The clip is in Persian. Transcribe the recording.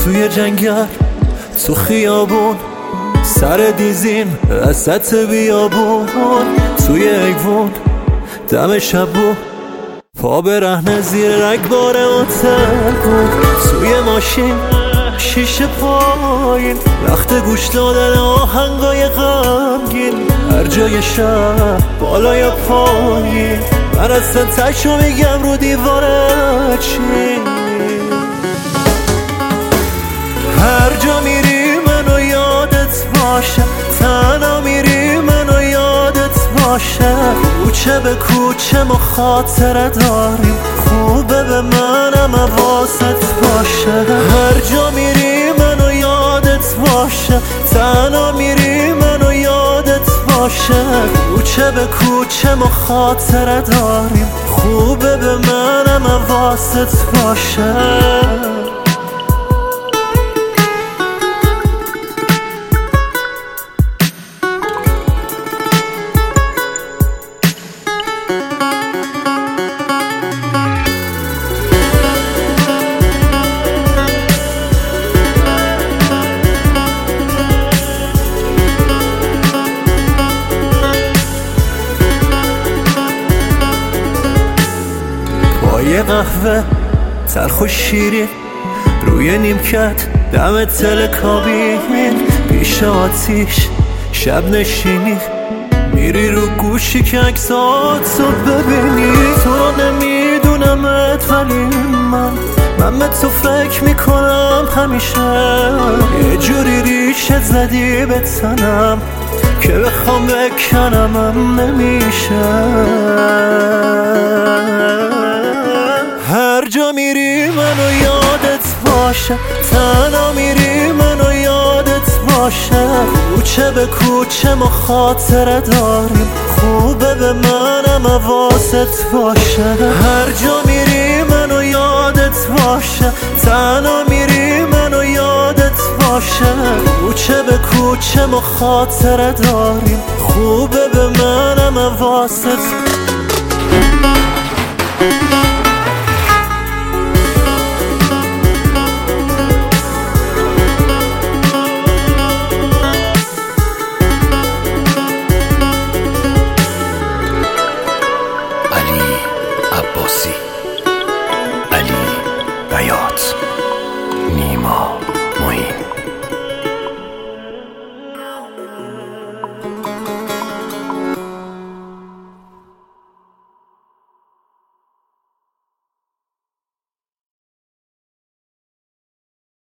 توی جنگل، تو خیابون، سر دیزین وسط بیابون، توی ایوون دم شبون، پا برهنه زیر رگبار هتل بود، توی ماشین شیشه پایین، وقت گوش دادن آهنگای غمگین، هر جای شهر بالا یا پایین، من اصلا تشو میگم رو دیواره چی. هر جا میری منو یادت باشه، تنها میری منو یادت باشه، کوچه به کوچه ما خاطره داریم، خوبه به منم حواست باشه. هر جا میری منو یادت باشه، تنها میری منو یادت باشه، کوچه به کوچه ما خاطره داریم، خوبه به منم حواست باشه. یه قهوه تلخ و شیرین روی نیمکت دم تل کابین، پیش آتیش شب نشینی، میری رو گوشی که عکساتو ببینی. تو نمیدونمت ولی من به تو فکر میکنم همیشه، یه جوری ریشه زدی به تنم که بخوام بکنمم نمیشه. هر جا میری منو یادت باشه، تنها میری منو یادت باشه، کوچه به کوچه ما خاطره داریم، خوبه به منم حواست باشه. هر جا میری منو یادت باشه، تنها میری منو یادت باشه، کوچه به کوچه ما خاطره داریم، خوبه به منم حواست